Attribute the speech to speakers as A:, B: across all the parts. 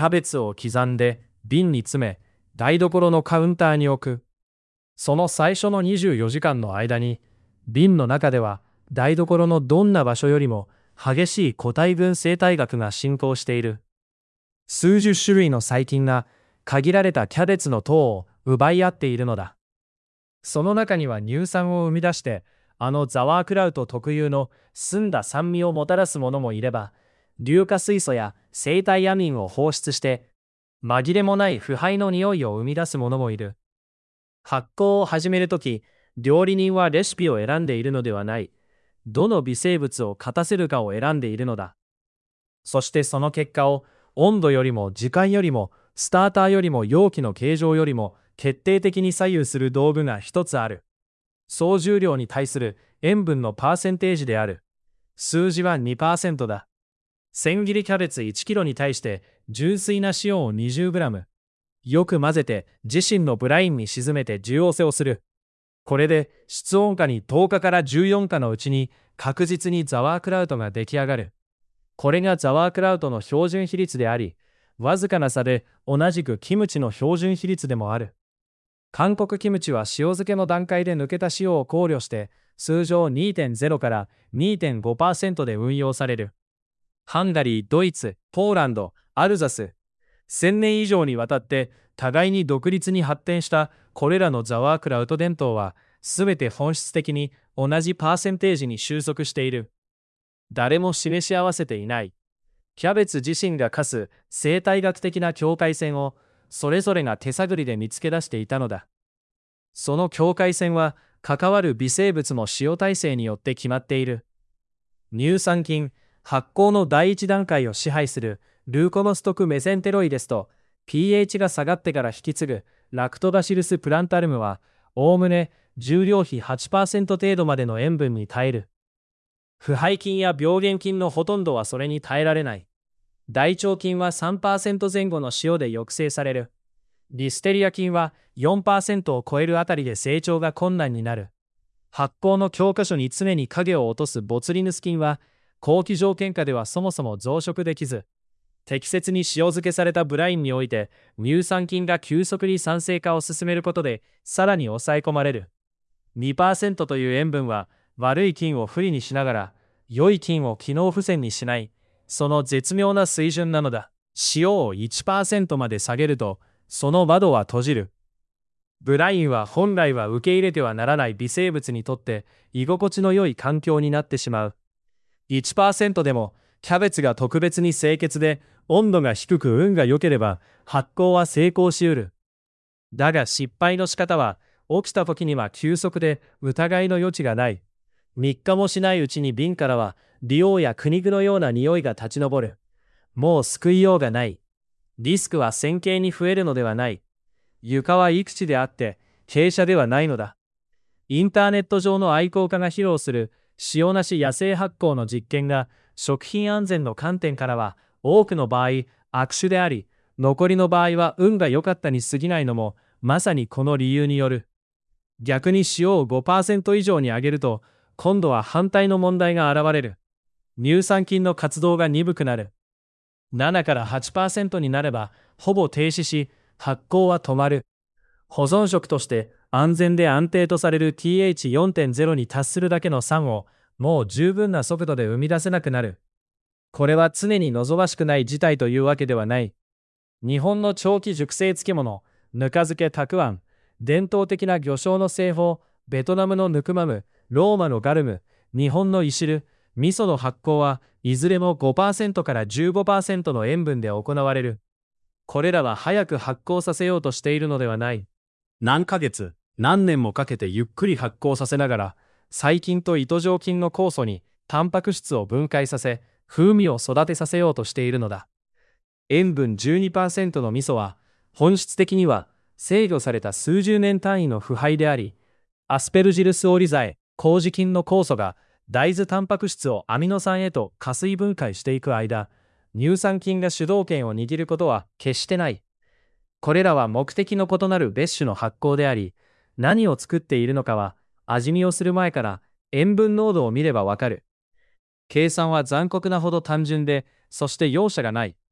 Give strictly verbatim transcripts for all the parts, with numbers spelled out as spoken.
A: キャベツを刻んで瓶に詰め、台所のカウンターに置く。その最初のにじゅうよじかんの間に、瓶の中では台所のどんな場所よりも激しい個体分生態学が進行している。数十種類の細菌が限られたキャベツの糖を奪い合っているのだ。その中には乳酸を生み出して、あのザワークラウト特有の澄んだ酸味をもたらすものもいれば、硫化水素や生体アミンを放出して、紛れもない腐敗の匂いを生み出すものもいる。発酵を始めるとき、料理人はレシピを選んでいるのではない。どの微生物を勝たせるかを選んでいるのだ。そしてその結果を温度よりも時間よりもスターターよりも容器の形状よりも決定的に左右する道具が一つある。総重量に対する塩分のパーセンテージである。数字は にパーセント だ。千切りキャベツいちキロに対して純粋な塩を にじゅうグラム。よく混ぜて自身のブラインに沈めて重押せをする。これで室温下にとおかからじゅうよんかのうちに確実にザワークラウトが出来上がる。これがザワークラウトの標準比率であり、わずかな差で同じくキムチの標準比率でもある。韓国キムチは塩漬けの段階で抜けた塩を考慮して、通常 にてんゼロ から にてんごパーセント で運用される。ハンガリー、ドイツ、ポーランド、アルザス、せんねん以上にわたって互いに独立に発展したこれらのザワークラウト伝統は、すべて本質的に同じパーセンテージに収束している。誰も示し合わせていない。キャベツ自身が課す生態学的な境界線をそれぞれが手探りで見つけ出していたのだ。その境界線は関わる微生物の使用体制によって決まっている。乳酸菌、発酵の第一段階を支配するルーコノストクメセンテロイデスと pH が下がってから引き継ぐラクトバシルスプランタルムはおおむね重量比 はちパーセント 程度までの塩分に耐える。腐敗菌や病原菌のほとんどはそれに耐えられない。大腸菌は さんパーセント 前後の塩で抑制される。リステリア菌は よんパーセント を超えるあたりで成長が困難になる。発酵の教科書に常に影を落とすボツリヌス菌は、後期条件下ではそもそも増殖できず、適切に塩漬けされたブラインにおいて、乳酸菌が急速に酸性化を進めることで、さらに抑え込まれる。にパーセント という塩分は、悪い菌を不利にしながら、良い菌を機能不全にしない、その絶妙な水準なのだ。塩を いちパーセント まで下げると、その窓は閉じる。ブラインは本来は受け入れてはならない微生物にとって居心地の良い環境になってしまう。いちパーセント でもキャベツが特別に清潔で温度が低く運が良ければ発酵は成功しうる。だが失敗の仕方は起きた時には急速で疑いの余地がない。みっかもしないうちに瓶からは硫黄や苦肉のような匂いが立ち上る。もう救いようがない。リスクは線形に増えるのではない。床は幾地であって傾斜ではないのだ。インターネット上の愛好家が披露する塩なし野生発酵の実験が食品安全の観点からは多くの場合悪手であり、残りの場合は運が良かったに過ぎないのもまさにこの理由による。逆に塩を ごパーセント 以上に上げると今度は反対の問題が現れる。乳酸菌の活動が鈍くなる。ななから はちパーセント になればほぼ停止し、発酵は止まる。保存食として安全で安定とされる ティーエイチよんてんゼロ に達するだけの酸をもう十分な速度で生み出せなくなる。これは常に望ましくない事態というわけではない。日本の長期熟成漬物、ぬか漬けたくあん、伝統的な魚醤の製法、ベトナムのヌクマム、ローマのガルム、日本のイシル、味噌の発酵はいずれも ごパーセント から じゅうごパーセント の塩分で行われる。これらは早く発酵させようとしているのではない。何ヶ月、何年もかけてゆっくり発酵させながら、細菌と糸状菌の酵素にタンパク質を分解させ、風味を育てさせようとしているのだ。塩分 じゅうにパーセント の味噌は、本質的には制御された数十年単位の腐敗であり、アスペルジルスオリザエ、麹菌の酵素が大豆タンパク質をアミノ酸へと加水分解していく間、乳酸菌が主導権を握ることは決してない。これらは目的の異なる別種の発酵であり、何を作っているのかは味見をする前から塩分濃度を見ればわかる。計算は残酷なほど単純で、そして容赦がない。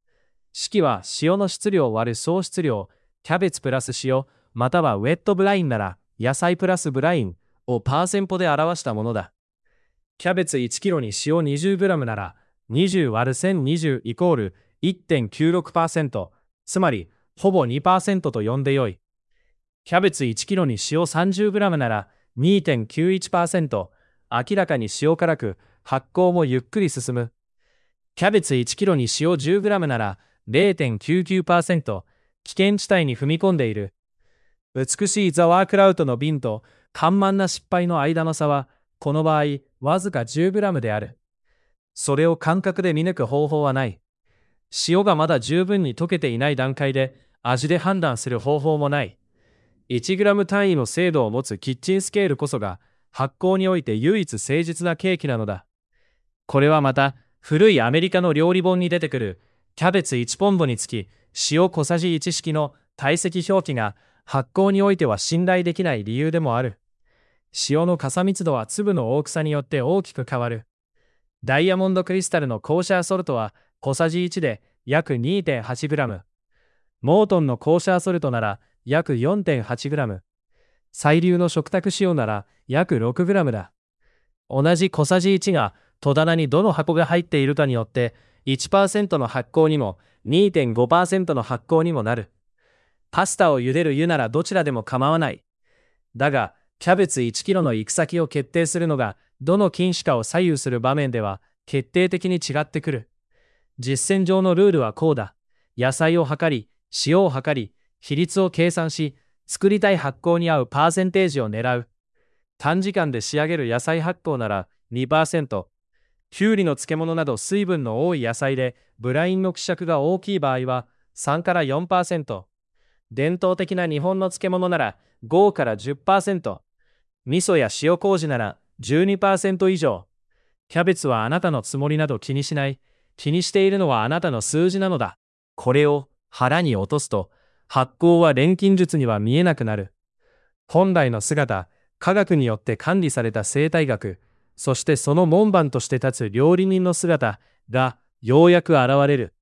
A: 式は塩の質量割る総質量、キャベツプラス塩、またはウェットブラインなら野菜プラスブラインをパーセントで表したものだ。キャベツいちキロに塩 にじゅうグラム ならにじゅう割るせんにじゅうイコール いってんきゅうろくパーセント、つまりほぼ にパーセント と呼んでよい。キャベツいちキロに塩 さんじゅうグラム なら にてんきゅういちパーセント、明らかに塩辛く発酵もゆっくり進む。キャベツいちキロに塩 じゅうグラム なら れいてんきゅうきゅうパーセント、危険地帯に踏み込んでいる。美しいザワークラウトの瓶と緩慢な失敗の間の差は、この場合、わずか じゅうグラム である。それを感覚で見抜く方法はない。塩がまだ十分に溶けていない段階で味で判断する方法もない。いちグラム単位の精度を持つキッチンスケールこそが発酵において唯一誠実なケーキなのだ。これはまた古いアメリカの料理本に出てくるキャベツいちポンドにつき塩小さじいち式の体積表記が発酵においては信頼できない理由でもある。塩のかさ密度は粒の大きさによって大きく変わる。ダイヤモンドクリスタルのコーシャーソルトは小さじいちで約 にてんはちグラム。モートンのコーシャーソルトなら約 よんてんはちグラム。最流の食卓塩なら約 ろくグラム だ。同じ小さじいちが戸棚にどの箱が入っているかによって いちパーセント の発酵にも にてんごパーセント の発酵にもなる。パスタを茹でる湯ならどちらでも構わない。だが、キャベツいちキロの行く先を決定するのがどの菌種かを左右する場面では決定的に違ってくる。実践上のルールはこうだ。野菜を測り、塩を測り、比率を計算し、作りたい発酵に合うパーセンテージを狙う。短時間で仕上げる野菜発酵なら にパーセント。きゅうりの漬物など水分の多い野菜でブラインの希釈が大きい場合はさんから よんパーセント。伝統的な日本の漬物ならごから じゅっパーセント。味噌や塩麹なら じゅうにパーセント 以上。キャベツはあなたのつもりなど気にしない。気にしているのはあなたの数字なのだ。これを腹に落とすと、発酵は錬金術には見えなくなる。本来の姿、科学によって管理された生態学、そしてその門番として立つ料理人の姿がようやく現れる。